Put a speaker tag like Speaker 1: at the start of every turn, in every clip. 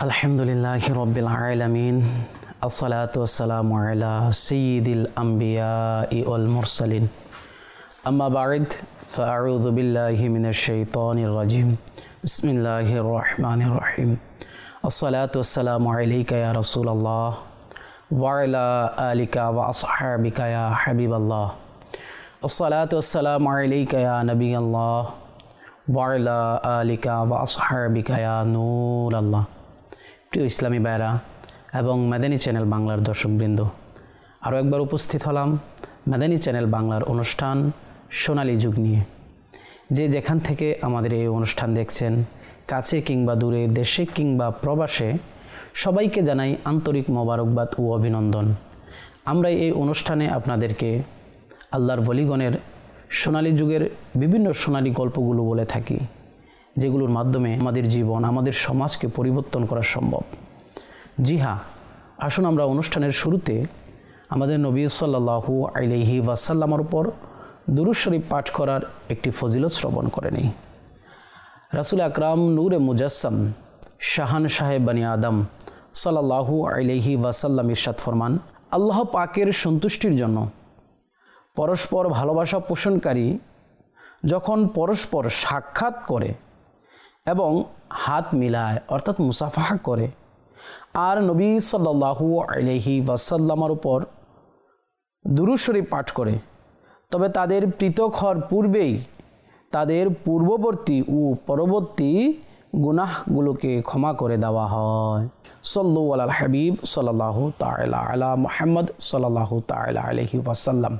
Speaker 1: আলহামদুলিল্লাহি রাব্বিল আলামিন আসসালাতু ওয়াসসালামু আলা সাইয়্যিদিল আমবিয়াই ওয়াল মুরসালিন আম্মা বা'দ ফাআউযু বিল্লাহি মিনাশ শাইতানির রাজিম বিসমিল্লাহির রহমানির রহিম আসসালাতু ওয়াসসালামু আলাইকা ইয়া রাসূলুল্লাহ ওয়া আলা আলিকা ওয়া আসহাবিকা ইয়া হাবিবাল্লাহ আসসালাতু ওয়াসসালামু আলাইকা ইয়া নবিয়াল্লাহ ওয়া আলা আলিকা ওয়া আসহাবিকা ইয়া নূরাল্লাহ। প্রিয় ইসলামী ভাইরা এবং মাদানী চ্যানেল বাংলার দর্শকবৃন্দ, আরও একবার উপস্থিত হলাম মাদানী চ্যানেল বাংলার অনুষ্ঠান সোনালী যুগ নিয়ে। যে যেখান থেকে আমাদের এই অনুষ্ঠান দেখছেন, কাছে কিংবা দূরে, দেশে কিংবা প্রবাসে, সবাইকে জানাই আন্তরিক মোবারকবাদ ও অভিনন্দন। আমরা এই অনুষ্ঠানে আপনাদেরকে আল্লাহর ওলিগণের সোনালী যুগের বিভিন্ন সোনালী গল্পগুলো বলে থাকি, যেগুলোর মাধ্যমে আমাদের জীবন, আমাদের সমাজকে পরিবর্তন করা সম্ভব। জি হ্যাঁ, আসুন আমরা অনুষ্ঠানের শুরুতে আমাদের নবী সাল্লাল্লাহু আলাইহি ওয়াসাল্লামের উপর দুরূদ শরীফ পাঠ করার একটি ফজিলত শ্রবণ করে নেই। রাসূল আকরাম নূরে মুজাসসাম শাহান সাহেব বনি আদম সাল্লাল্লাহু আলাইহি ওয়াসাল্লাম ইরশাদ ফরমান, আল্লাহ পাকের সন্তুষ্টির জন্য পরস্পর ভালোবাসা পোষণকারী যখন পরস্পর সাক্ষাৎ করে এবং হাত মিলায় অর্থাৎ মুসাফাহা করে আর নবী সাল্লাল্লাহু আলাইহি ওয়াসাল্লামের উপর দুরূদ শরীফ পাঠ করে, তবে তাদের পৃথক হওয়ার পূর্বেই তাদের পূর্ববর্তী ও পরবর্তী গুনাহগুলোকে ক্ষমা করে দেওয়া হয়। সাল্লু আলাল হাবিব সাল্লাল্লাহু তাআলা আলা মুহাম্মদ সাল্লাল্লাহু তাআলা আলাইহি ওয়াসাল্লাম।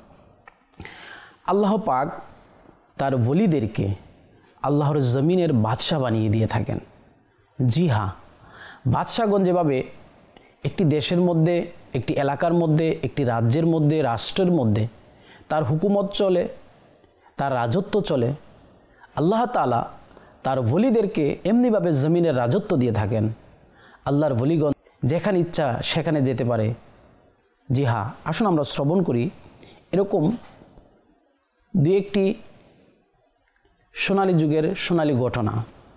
Speaker 1: আল্লাহ পাক তার ওলিদেরকে আল্লাহর জমিনের বাদশাহ বানিয়ে দিয়ে থাকেন। জি হ্যাঁ, বাদশাহগণ যেভাবে একটি দেশের মধ্যে, একটি এলাকার মধ্যে, একটি রাজ্যের মধ্যে, রাষ্ট্রের মধ্যে তার হুকুমত চলে, তার রাজত্ব চলে, আল্লাহ তাআলা তার ওলিদেরকে এমনিভাবে জমিনের রাজত্ব দিয়ে থাকেন। আল্লাহর ওলিগণ যেখানে ইচ্ছা সেখানে যেতে পারে। জি হ্যাঁ, আসুন আমরা শ্রবণ করি এরকম দুই একটি সোনালী যুগের সোনালী ঘটনা।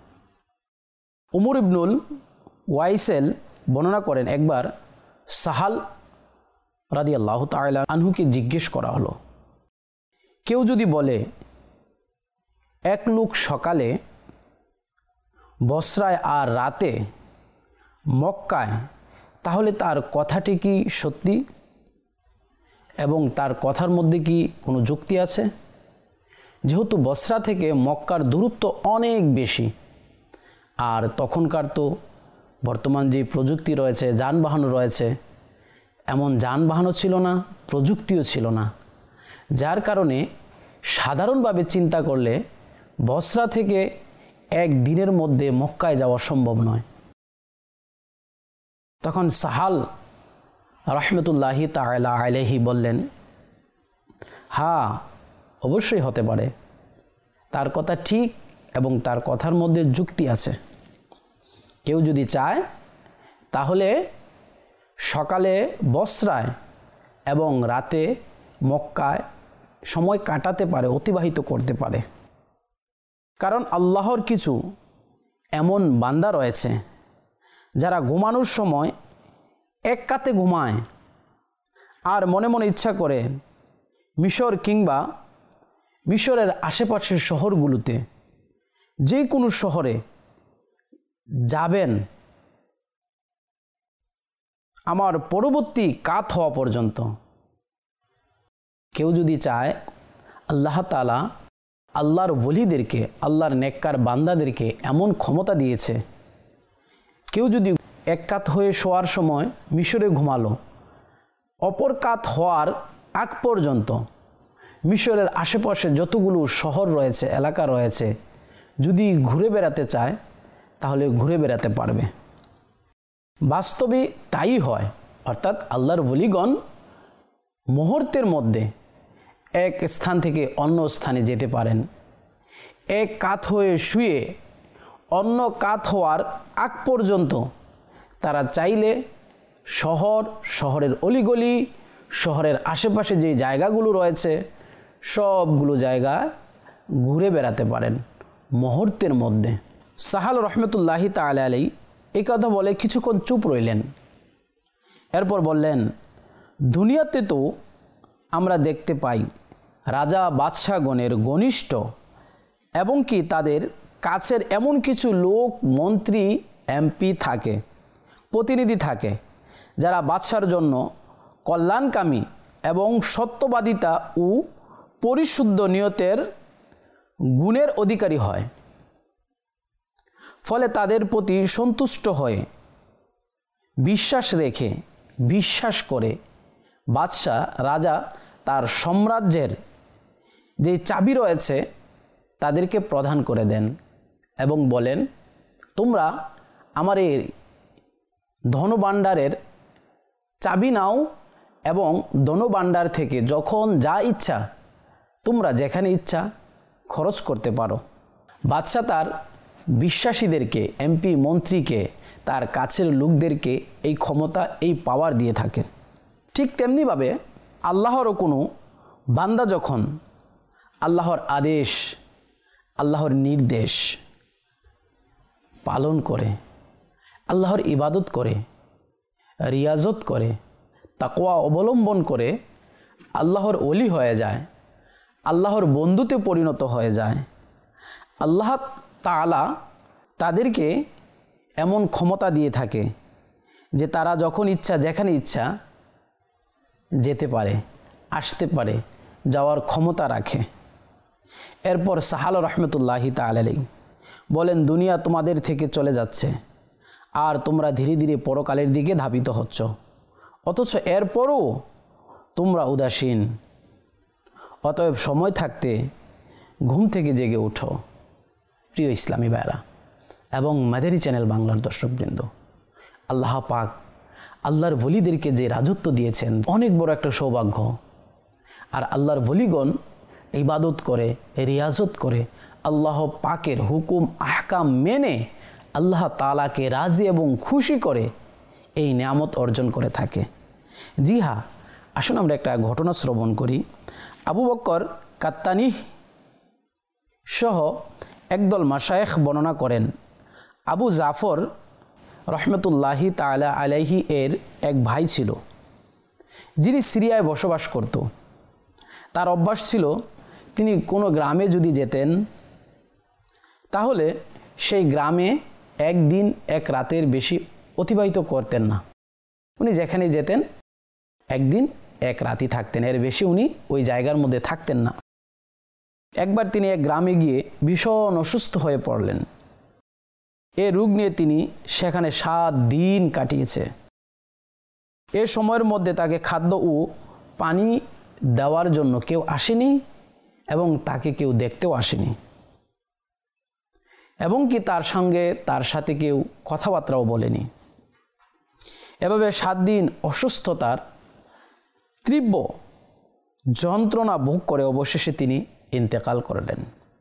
Speaker 1: উমর ইবনুল ওয়াইসেল বর্ণনা করেন, একবার সাহাল রাদিয়াল্লাহু তাআলা আনহুকে জিজ্ঞেস করা হলো, কেউ যদি বলে এক লোক সকালে বসরায় আর রাতে মক্কায়, তাহলে তার কথাটি কি সত্যি এবং তার কথার মধ্যে কি কোনো যুক্তি আছে? যেহেতু বসরা থেকে মক্কার দূরত্ব অনেক বেশি, আর তখনকার তো বর্তমান যে প্রযুক্তি রয়েছে, যানবাহন রয়েছে, এমন যানবাহনও ছিল না, প্রযুক্তিও ছিল না, যার কারণে সাধারণভাবে চিন্তা করলে বসরা থেকে এক দিনের মধ্যে মক্কায় যাওয়া সম্ভব নয়। তখন সাহাল রাহমাতুল্লাহি তাআলা আলাইহি বললেন, হ্যাঁ, অবশ্যই হতে পারে, তার কথা ঠিক এবং তার কথার মধ্যে যুক্তি আছে। কেউ যদি চায় তাহলে সকালে বসরায় এবং রাতে মক্কায় সময় কাটাতে পারে, অতিবাহিত করতে পারে। কারণ আল্লাহর কিছু এমন বান্দা রয়েছে যারা ঘুমানোর সময় এক কাতে ঘুমায় আর মনে মনে ইচ্ছা করে মিশর কিংবা মিশরের আশেপাশের শহরগুলোতে, যে কোনো শহরে যাবেন আমার পরবর্তী কাত হওয়া পর্যন্ত। কেউ যদি চায়, আল্লাহ তাআলা আল্লাহর ওলিদেরকে, আল্লাহর নেককার বান্দাদেরকে এমন ক্ষমতা দিয়েছে, কেউ যদি এক কাত হয়ে শোয়ার সময় মিশরে ঘুমালো, অপর কাত হওয়ার আগ পর্যন্ত মিশরের আশেপাশে যতগুলো শহর রয়েছে, এলাকা রয়েছে, যদি ঘুরে বেড়াতে চায় তাহলে ঘুরে বেড়াতে পারবে। বাস্তবে তাই হয়, অর্থাৎ আল্লাহর ওলিগণ মুহূর্তের মধ্যে এক স্থান থেকে অন্য স্থানে যেতে পারেন। এক কাত হয়ে শুয়ে অন্য কাত হওয়ার আগ পর্যন্ত তারা চাইলে শহরের অলিগলি, শহরের আশেপাশে যে জায়গাগুলো রয়েছে সবগুলো জায়গায় ঘুরে বেড়াতে পারেন মুহূর্তের মধ্যে। সাহাল রহমতুল্লাহি তাআলা আলাইহি এই কথা বলে কিছুক্ষণ চুপ রইলেন। এরপর বললেন, দুনিয়াতে তো আমরা দেখতে পাই রাজা বাদশাহগণের ঘনিষ্ঠ এবং কি তাদের কাছের এমন কিছু লোক, মন্ত্রী, এমপি থাকে, প্রতিনিধি থাকে, যারা বাদশার জন্য কল্যাণকামী এবং সত্যবাদিতা ও পরিশুদ্ধ নিয়তের গুণের অধিকারী হয়। ফলে তাদের প্রতি সন্তুষ্ট হয়ে বিশ্বাস করে বাদশাহ রাজা তার সাম্রাজ্যের যে চাবি রয়েছে তাদেরকে প্রদান করে দেন এবং বলেন, তোমরা আমার এই ধনভাণ্ডারের চাবি নাও এবং ধনভাণ্ডার থেকে যখন যা ইচ্ছা তোমরা যেখানে ইচ্ছা খরচ করতে পারো। বাদশাহ তার বিশ্বাসীদেরকে, এমপি, মন্ত্রীকে, তার কাছের লোকদেরকে এই ক্ষমতা, এই পাওয়ার দিয়ে থাকেন। ঠিক তেমনিভাবে আল্লাহরও কোনো বান্দা যখন আল্লাহর আদেশ, আল্লাহর নির্দেশ পালন করে, আল্লাহর ইবাদত করে, রিয়াজত করে, তাকওয়া অবলম্বন করে আল্লাহর ওলি হয়ে যায়, আল্লাহর বন্ধুতে পরিণত হয়ে যায়, আল্লাহ তাআলা তাদেরকে এমন ক্ষমতা দিয়ে থাকে যে তারা যখন ইচ্ছা যেখানে ইচ্ছা যেতে পারে, আসতে পারে, যাওয়ার ক্ষমতা রাখে। এরপর সাহাল রহমতুল্লাহি তাআলা আলাইহি বলেন, দুনিয়া তোমাদের থেকে চলে যাচ্ছে আর তোমরা ধীরে ধীরে পরকালের দিকে ধাবিত হচ্ছ, অথচ এরপরও তোমরা উদাসীন। অতএব সময় থাকতে ঘুম থেকে জেগে উঠো। প্রিয় ইসলামী ভাইরা এবং মাদানী চ্যানেল বাংলার দর্শকবৃন্দ, আল্লাহ পাক আল্লাহর ওলিদেরকে যে রাজত্ব দিয়েছেন অনেক বড় একটা সৌভাগ্য। আর আল্লাহর ওলিগণ ইবাদত করে, রিয়াজত করে, আল্লাহ পাকের হুকুম আহকাম মেনে আল্লাহ তাআলাকে রাজি এবং খুশি করে এই নিয়ামত অর্জন করে থাকে। জি হ্যাঁ, আসুন আমরা একটা ঘটনা শ্রবণ করি। আবু বকর কাত্তানি সহ একদল মাশায়েখ বর্ণনা করেন, আবু জাফর রহমতুল্লাহি তাআলা আলাইহি এর এক ভাই ছিল যিনি সিরিয়ায় বসবাস করত। তার অভ্যাস ছিল তিনি কোনো গ্রামে যদি যেতেন তাহলে সেই গ্রামে একদিন এক রাতের বেশি অতিবাহিত করতেন না। উনি যেখানে যেতেন একদিন এক রাতই থাকতেন, এর বেশি উনি ওই জায়গার মধ্যে থাকতেন না। একবার তিনি এক গ্রামে গিয়ে ভীষণ অসুস্থ হয়ে পড়লেন। এ রোগ নিয়ে তিনি সেখানে 7 দিন কাটিয়েছে। এ সময়ের মধ্যে তাকে খাদ্য ও পানি দেওয়ার জন্য কেউ আসেনি এবং তাকে কেউ দেখতেও আসেনি, এবং কি তার সাথে কেউ কথাবার্তাও বলেনি। এভাবে 7 দিন অসুস্থতার তীব্র যন্ত্রণা ভোগ করে অবশেষে তিনি ইন্তেকাল করলেন।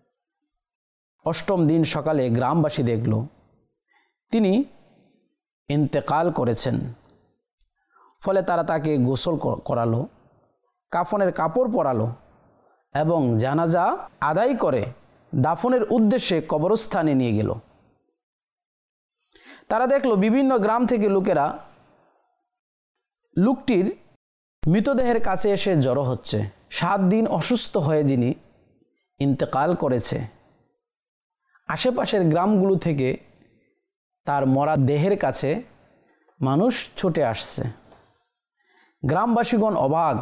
Speaker 1: 8ম দিন সকালে গ্রামবাসী দেখল তিনি ইন্তেকাল করেছেন। ফলে তারা তাকে গোসল করালো, কাফনের কাপড় পরালো এবং জানাজা আদায় করে দাফনের উদ্দেশ্যে কবরস্থানে নিয়ে গেল। তারা দেখল বিভিন্ন গ্রাম থেকে লোকেরা লোকটির মৃতদেহের কাছে এসে জড়ো হচ্ছে। 7 দিন অসুস্থ হয়ে যিনি ইন্তেকাল করেছে, আশেপাশের গ্রামগুলো থেকে তার মরা দেহের কাছে মানুষ ছুটে আসছে। গ্রামবাসীগণ অবাক,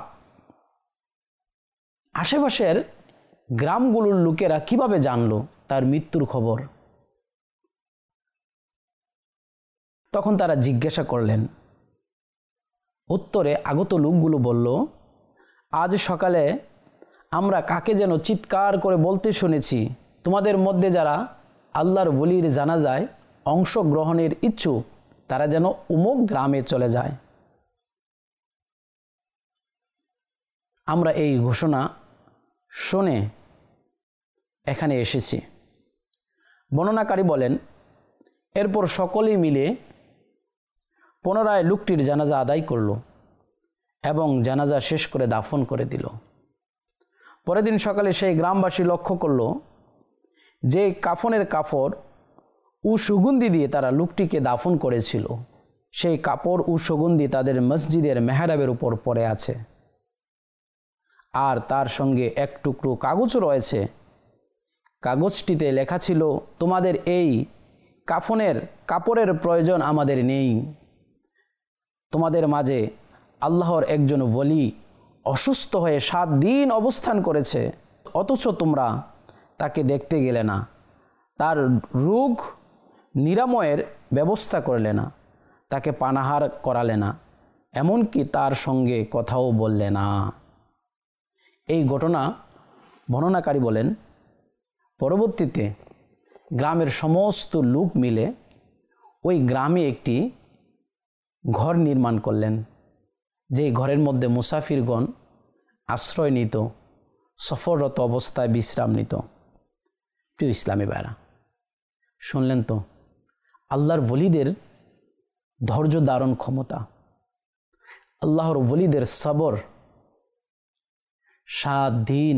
Speaker 1: আশেপাশের গ্রামগুলোর লোকেরা কিভাবে জানলো তার মৃত্যুর খবর? তখন তারা জিজ্ঞাসা করলেন। উত্তরে আগত লোকগুলো বলল, আজ সকালে আমরা কাকে যেন চিৎকার করে বলতে শুনেছি, তোমাদের মধ্যে যারা আল্লাহর ওলির জানাজায় অংশগ্রহণের ইচ্ছুক তারা যেন অমুক গ্রামে চলে যায়। আমরা এই ঘোষণা শুনে এখানে এসেছি। বর্ণনাকারী বলেন, এরপর সকলেই মিলে পুনরায় লোকটির জানাজা আদায় করল এবং জানাজা শেষ করে দাফন করে দিল। পরের দিন সকালে সেই গ্রামবাসী লক্ষ্য করল যে কাফনের কাপড় সুগন্ধি দিয়ে তারা লোকটিকে দাফন করেছিল, সেই কাপড় সুগন্ধি তাদের মসজিদের মেহরাবের উপর পড়ে আছে। আর তার সঙ্গে এক টুকরো কাগজ রয়েছে। কাগজটিতে লেখা ছিল, তোমাদের এই কাপড়ের প্রয়োজন আমাদের নেই। তোমাদের মাঝে আল্লাহর একজন ওলি অসুস্থ হয়ে 7 দিন অবস্থান করেছে, অথচ তোমরা তাকে দেখতে গেলে না, তার রোগ নিরাময়ের ব্যবস্থা করলে না, তাকে পানাহার করালে না, এমনকি তার সঙ্গে কথাও বললে না। এই ঘটনা বর্ণনাকারী বলেন, পরবর্তীতে গ্রামের সমস্ত লোক মিলে ওই গ্রামে একটি ঘর নির্মাণ করলেন, যে ঘরের মধ্যে মুসাফিরগণ আশ্রয় নিত, সফররত অবস্থায় বিশ্রাম নিত। প্রিয় ইসলামী ভাইরা, শুনলেন তো আল্লাহর ওলিদের ধৈর্য ধারণ ক্ষমতা, আল্লাহর ওলিদের সবর। 7 দিন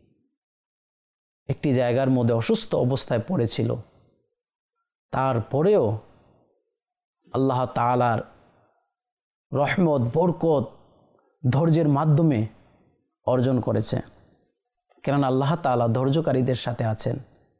Speaker 1: একটি জায়গার মধ্যে অসুস্থ অবস্থায় পড়েছিল, তারপরেও আল্লাহ তাআলার রহমত, বরকত ধৈর্যের মাধ্যমে অর্জন করেছে, কেননা আল্লাহ তাআলা ধৈর্যকারীদের সাথে আছেন।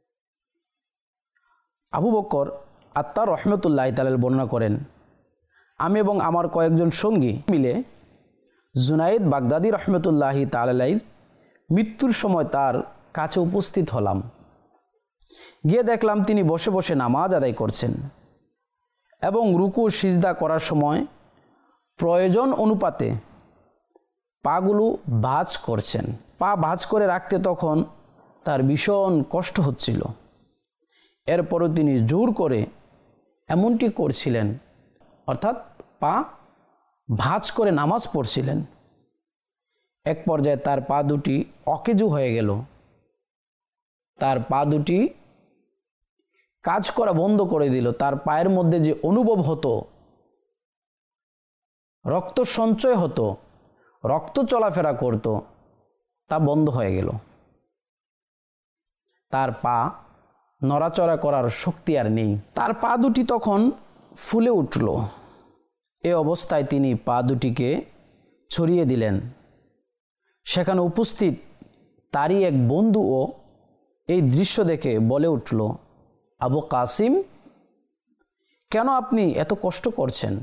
Speaker 1: আবু বকর আত্মার রহমতুল্লাহ তাআলা বর্ণনা করেন, আমি এবং আমার কয়েকজন সঙ্গী মিলে জুনায়েদ বাগদাদি রহমতুল্লাহ তাআলার মৃত্যুর সময় তার কাছে উপস্থিত হলাম। গিয়ে দেখলাম তিনি বসে বসে নামাজ আদায় করছেন এবং রুকু সিজদা করার সময় প্রয়োজন অনুপাতে পাগুলো ভাঁজ করছেন। পা ভাঁজ করে রাখতে তখন তার ভীষণ কষ্ট হচ্ছিল। এরপরও তিনি জোর করে এমনটি করছিলেন, অর্থাৎ পা ভাঁজ করে নামাজ পড়ছিলেন। এক পর্যায়ে তার পা দুটি অকেজো হয়ে গেল, তার পা দুটি কাজ করা বন্ধ করে দিল। তার পায়ের মধ্যে যে অনুভব হতো, রক্ত সঞ্চয় হতো, রক্ত চলাফেরা করত, তা বন্ধ হয়ে গেল। তার পা নড়াচড়া করার শক্তি আর নেই। তার পা দুটি তখন ফুলে উঠল। এ অবস্থায় তিনি পা দুটিকে ছড়িয়ে দিলেন। সেখানে উপস্থিত তারই এক বন্ধুও এই দৃশ্য দেখে বলে উঠল, আবু কাসিম, কেন আপনি এত কষ্ট করছেন?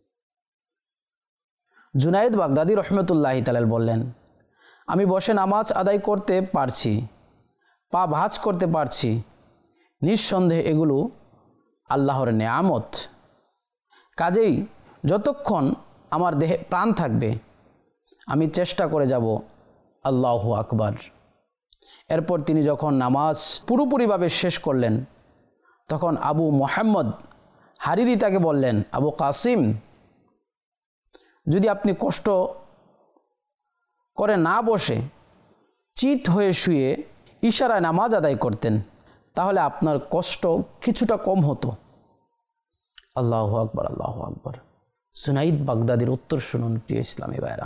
Speaker 1: জুনায়েদ বাগদাদি রহমতুল্লাহ তাআলা বললেন, আমি বসে নামাজ আদায় করতে পারছি, পা ভাঁজ করতে পারছি, নিঃসন্দেহে এগুলো আল্লাহর নেয়ামত। কাজেই যতক্ষণ আমার দেহে প্রাণ থাকবে আমি চেষ্টা করে যাব আল্লাহু আকবার। এরপর তিনি যখন নামাজ পুরোপুরিভাবে শেষ করলেন, তখন আবু মোহাম্মদ হারিরি তাকে বললেন, আবু কাসিম, যদি আপনি কষ্ট করে না বসে চিত হয়ে শুয়ে ইশারায় নামাজ আদায় করতেন, তাহলে আপনার কষ্ট কিছুটা কম হতো। আল্লাহু আকবার, আল্লাহু আকবার। জুনায়েদ বাগদাদির উত্তর শুনুন প্রিয় ইসলামী ভাইরা।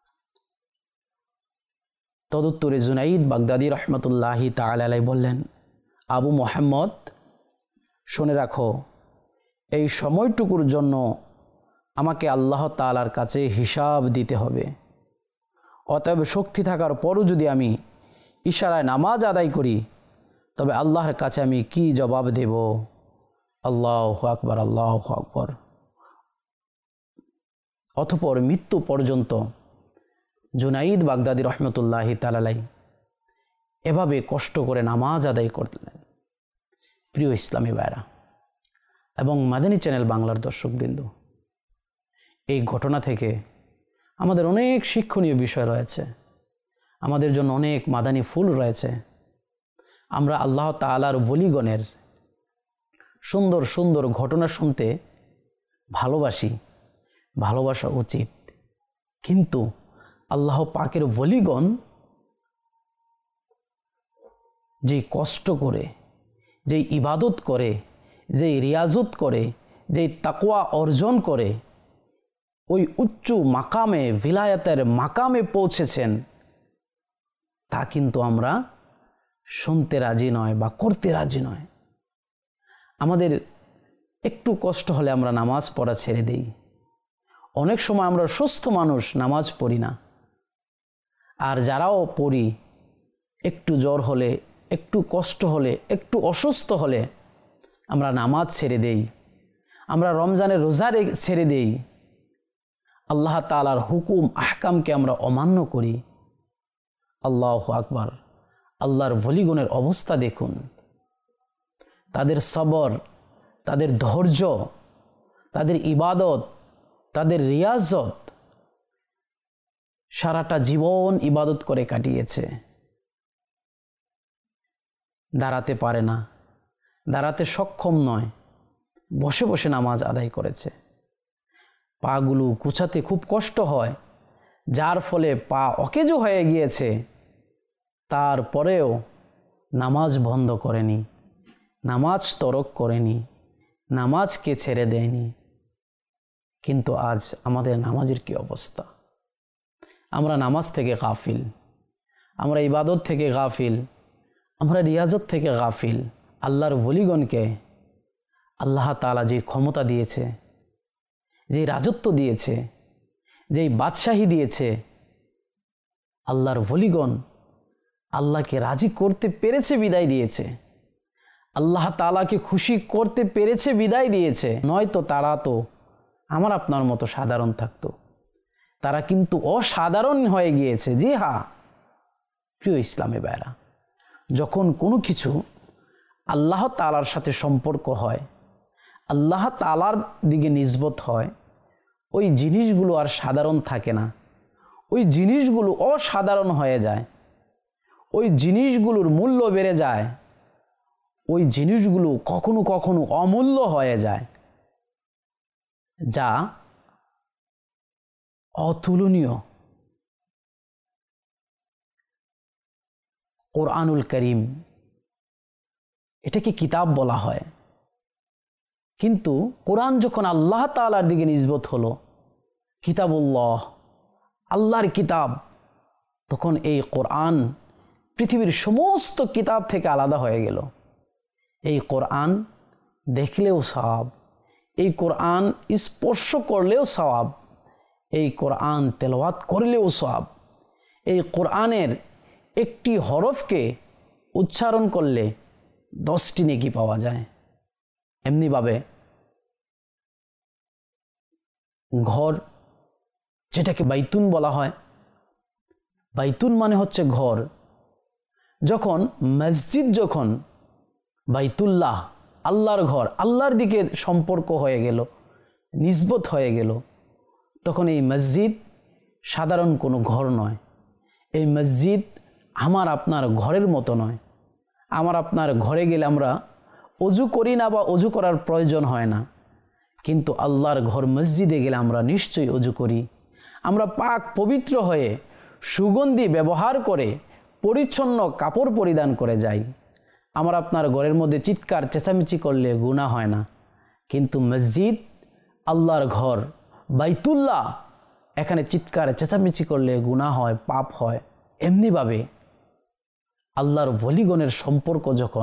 Speaker 1: তদুত্তরে জুনায়েদ বাগদাদি রহমতুল্লাহি তাআলা আলাইহি বললেন, আবু মোহাম্মদ, শুনে রাখো, এই সময়টুকুর জন্য আমাকে আল্লাহ তাআলার কাছে হিসাব দিতে হবে। অতএব শক্তি থাকার পরও যদি আমি ইশারায় নামাজ আদায় করি, তবে আল্লাহর কাছে আমি কি জবাব দেব? আল্লাহু আকবার, আল্লাহু আকবার। অতঃপর মৃত্যু পর্যন্ত জুনায়েদ বাগদাদি রহমতুল্লাহি তাআলা আলাইহি এভাবে কষ্ট করে নামাজ আদায় করলেন। প্রিয় ইসলামী ভাইরা এবং মাদানী চ্যানেল বাংলার দর্শকবৃন্দ, এই ঘটনা থেকে আমাদের অনেক শিক্ষণীয় বিষয় রয়েছে, আমাদের জন্য অনেক মাদানী ফুল রয়েছে। আমরা আল্লাহ তাআলার ওলিগণের সুন্দর সুন্দর ঘটনা শুনতে ভালোবাসি, ভালোবাসা উচিত। কিন্তু আল্লাহ পাকের ওলিগণ যেই কষ্ট করে, যেই ইবাদত করে, যেই রিয়াজত করে, যেই তাকওয়া অর্জন করে ওই উচ্চ মাকামে, ভিলায়াতের মাকামে পৌঁছেছেন, তা কিন্তু আমরা শুনতে রাজি নয় বা করতে রাজি নয়। আমাদের একটু কষ্ট হলে আমরা নামাজ পড়া ছেড়ে দেই। অনেক সময় আমরা সুস্থ মানুষ নামাজ পড়ি না, আর যারাও পড়ি একটু জ্বর হলে, একটু কষ্ট হলে, একটু অসুস্থ হলে আমরা নামাজ ছেড়ে দেই, আমরা রমজানের রোজা ছেড়ে দেই, আল্লাহ তাআলার হুকুম আহকামকে আমরা অমান্য করি। আল্লাহু আকবার। আল্লাহর ওলিগণের অবস্থা দেখুন, তাদের সবর, তাদের ধৈর্য, তাদের ইবাদত, তাদের রিয়াজত, সারাটা জীবন ইবাদত করে কাটিয়েছে। দাঁড়াতে পারে না, দাঁড়াতে সক্ষম নয়, বসে বসে নামাজ আদায় করেছে। পাগুলো কুচাতে খুব কষ্ট হয়, যার ফলে পা অকেজো হয়ে গিয়েছে, তারপরেও নামাজ বন্ধ করেনি, নামাজ তরক করেনি, নামাজকে ছেড়ে দেয়নি। কিন্তু আজ আমাদের নামাজের কি অবস্থা! আমরা নামাজ থেকে গাফিল, আমরা ইবাদত থেকে গাফিল, আমরা রিয়াজত থেকে গাফিল। আল্লাহর ওলিগণকে আল্লাহ তাআলা যে ক্ষমতা দিয়েছে, যেই রাজত্ব দিয়েছে, যেই বাদশাহী দিয়েছে, আল্লাহর ওলিগণ আল্লাহকে রাজি করতে পেরেছে বিদায় দিয়েছে, আল্লাহ তাআলাকে খুশি করতে পেরেছে বিদায় দিয়েছে। নয়তো তারা তো আমার আপনার মতো সাধারণ থাকতো, তারা কিন্তু অসাধারণ হয়ে গিয়েছে। জি হ্যাঁ প্রিয় ইসলামী ভাইরা, যখন কোনো কিছু আল্লাহ তাআলার সাথে সম্পর্ক হয়, আল্লাহ তাআলার দিকে নিসবত হয়, ওই জিনিসগুলো আর সাধারণ থাকে না, ওই জিনিসগুলো অসাধারণ হয়ে যায়, ওই জিনিসগুলোর মূল্য বেড়ে যায়, ওই জিনিসগুলো কখনো কখনো অমূল্য হয়ে যায়, যা অতুলনীয়। কোরআনুল করিম এটাকে কিতাব বলা হয়, কিন্তু কোরআন যখন আল্লাহ তাআলার দিকে নিসবত হলো, কিতাবুল্লাহ, আল্লাহর কিতাব, তখন এই কোরআন পৃথিবীর সমস্ত কিতাব থেকে আলাদা হয়ে গেল। এই কোরআন দেখলেও সওয়াব, এই কোরআন স্পর্শ করলেও সওয়াব, এই কোরআন তেলাওয়াত করলেও সওয়াব, এই কোরআনের একটি হরফকে উচ্চারণ করলে 10টি নেকি পাওয়া যায়। এমনিভাবে ঘর, যেটাকে বাইতুন বলা হয়, বাইতুন মানে হচ্ছে ঘর। যখন মসজিদ, যখন বাইতুল্লাহ, আল্লাহর ঘর, আল্লাহর দিকে সম্পর্ক হয়ে গেল, নিসবত হয়ে গেল, তখন এই মসজিদ সাধারণ কোনো ঘর নয়। এই মসজিদ আমার আপনার ঘরের মতো নয়। আমার আপনার ঘরে গেলে আমরা অজু করি না বা অজু করার প্রয়োজন হয় না, কিন্তু আল্লাহর ঘর মসজিদে গেলে আমরা নিশ্চয়ই অজু করি। আমরা পাক পবিত্র হয়ে সুগন্ধি ব্যবহার করে পরিচ্ছন্ন কাপড় পরিধান করে যাই। আমার আপনার ঘরের মধ্যে চিৎকার চেঁচামেচি করলে গুনাহ হয় না, কিন্তু মসজিদ, আল্লাহর ঘর, বাইতুল্লাহ, এখানে চিৎকার চেঁচামেচি করলে গুনাহ হয়, পাপ হয়। এমনিভাবে আল্লাহর ওলিগণের সম্পর্ক যখন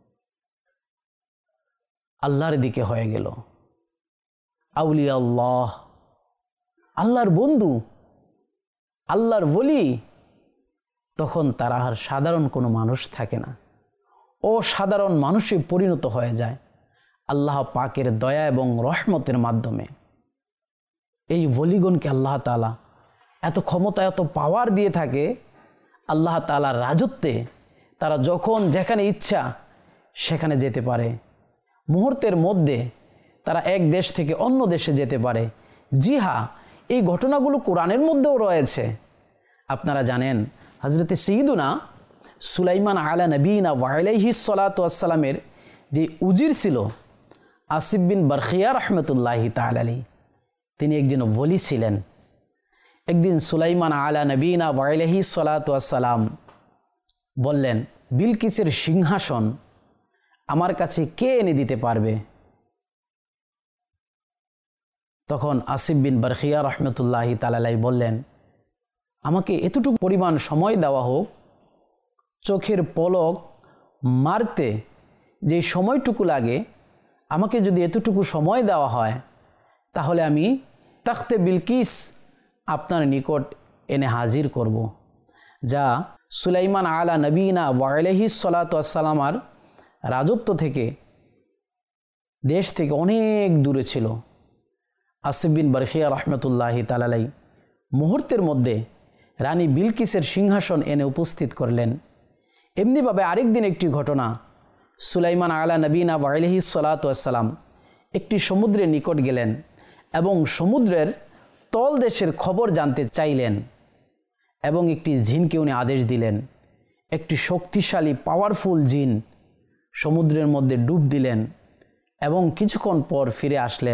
Speaker 1: আল্লাহর দিকে হয়ে গেল, আউলিয়া আল্লাহ, আল্লাহর বন্ধু, আল্লাহর ওলি, তখন তারা আর সাধারণ কোনো মানুষ থাকে না, অসাধারণ মানুষে পরিণত হয়ে যায় আল্লাহ পাকের দয়া এবং রহমতের মাধ্যমে। এই ওলিগণকে আল্লাহ তাআলা এত ক্ষমতা, এত পাওয়ার দিয়ে থাকে। আল্লাহ তাআলার রাজত্বে তারা যখন যেখানে ইচ্ছা সেখানে যেতে পারে। মুহূর্তের মধ্যে তারা এক দেশ থেকে অন্য দেশে যেতে পারে। জি হ্যাঁ, এই ঘটনাগুলো কোরআনের মধ্যেও রয়েছে। আপনারা জানেন হযরত সাইয়্যিদুনা সুলাইমান আলা নবীনা ওয়া আলাইহিস সালাতু ওয়াস সালামের যে উজির ছিল আসিফ বিন বারখিয়া রাহমাতুল্লাহি তাআলা আলাইহি, তিনি একজন ওলি ছিলেন। একদিন সুলাইমান আলা নবীনা ওয়া আলাইহিস সালাতু ওয়াস সালাম বললেন, বিলকিসের সিংহাসন আমার কাছে কে এনে দিতে পারবে? তখন আসিফ বিন বারখিয়া রাহমাতুল্লাহি তাআলা আলাইহি বললেন, আমাকে এতটুকু পরিমাণ সময় দেওয়া হোক, চোখের পলক মারতে যে সময়টুকু লাগে আমাকে যদি এতটুকু সময় দেওয়া হয় তাহলে আমি তখতে বিলকিস আপনার নিকট এনে হাজির করব, যা সুলাইমান আলা নবীনা ওয়া আলাইহিস সালাতু ওয়াসসালামার রাজত্ব থেকে, দেশ থেকে অনেক দূরে ছিল। আসিফ বিন বারখিয়া রহমতুল্লাহি তাআলা আলাইহি মুহূর্তের মধ্যে রানী বিলকিসের সিংহাসন এনে উপস্থিত করলেন। এমনিভাবে আরেকদিন একটি ঘটনা, সুলাইমান আলা নবীনা ওয়া আলাইহিস সালাতু ওয়াসসালাম একটি সমুদ্রের নিকট গেলেন এবং সমুদ্রের তলদেশের খবর জানতে চাইলেন এবং একটি জিনকে উনি আদেশ দিলেন। একটি শক্তিশালী পাওয়ারফুল জিন সমুদ্রের মধ্যে ডুব দিলেন এবং কিছুক্ষণ পর ফিরে আসলেন।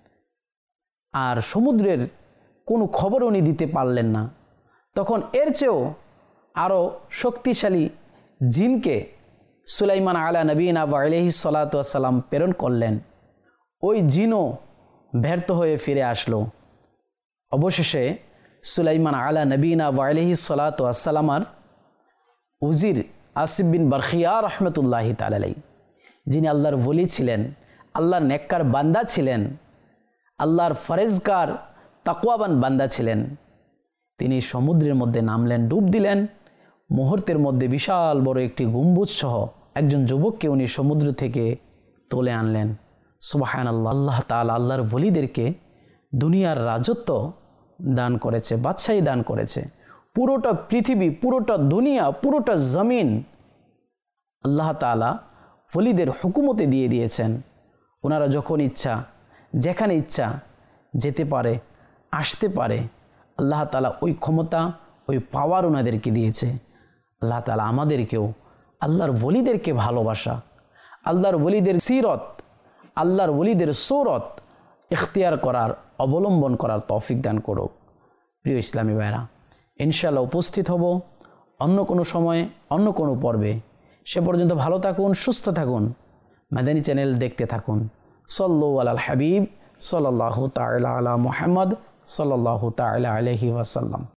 Speaker 1: আর সমুদ্রের কোনো খবর উনি দিতে পারলেন না। তখন এর চেয়েও আরও শক্তিশালী জিনকে সুলাইমান আলা নবীনা ওয়া আলাইহিস সালাতু ওয়াসসালাম প্রেরণ করলেন। ওই জিনও ব্যর্থ হয়ে ফিরে আসলো। অবশেষে সুলাইমান আলা নবীনা ওয়া আলাইহিস সালাতু ওয়াসসালামার উজির আসিফ বিন বারখিয়া রহমতুল্লাহি তাআলা আলাইহি, যিনি আল্লাহর ওলি ছিলেন, আল্লাহর নেককার বান্দা ছিলেন, আল্লাহর ফরেজগার তাকওয়াবান বান্দা ছিলেন, তিনি সমুদ্রের মধ্যে নামলেন, ডুব দিলেন। মুহূর্তের মধ্যে বিশাল বড় একটি গম্বুজ সহ একজন যুবককে উনি সমুদ্র থেকে তুলে আনলেন। সুবহানাল্লাহ। আল্লাহ তাআলা আল্লাহর ওলিদেরকে দুনিয়ার রাজত্ব দান করেছে, বাদশাহী দান করেছে। পুরোটা পৃথিবী, পুরোটা দুনিয়া, পুরোটা জমিন আল্লাহ তাআলা ওলিদের হুকুমতে দিয়ে দিয়েছেন। ওনারা যখন ইচ্ছা, যেখানে ইচ্ছা যেতে পারে, আসতে পারে। আল্লাহ তাআলা ওই ক্ষমতা, ওই পাওয়ার ওনাদেরকে দিয়েছে। আল্লাহ তাআলা আমাদেরকেও আল্লাহর ওলিদেরকে ভালোবাসা, আল্লাহর ওলিদের সিরত, আল্লাহর ওলিদের সূরত ইখতিয়ার করার, অবলম্বন করার তৌফিক দান করুক। প্রিয় ইসলামী ভাইরা, ইনশাআল্লাহ উপস্থিত হব অন্য কোনো সময়ে, অন্য কোনো পর্বে। সে পর্যন্ত ভালো থাকুন, সুস্থ থাকুন, মাদানী চ্যানেল দেখতে থাকুন। সাল্লু আলাল হাবিব সাল্লাল্লাহু তাআলা আলা মুহাম্মদ সাল্লাল্লাহু তাআলা আলাইহি ওয়াসাল্লাম।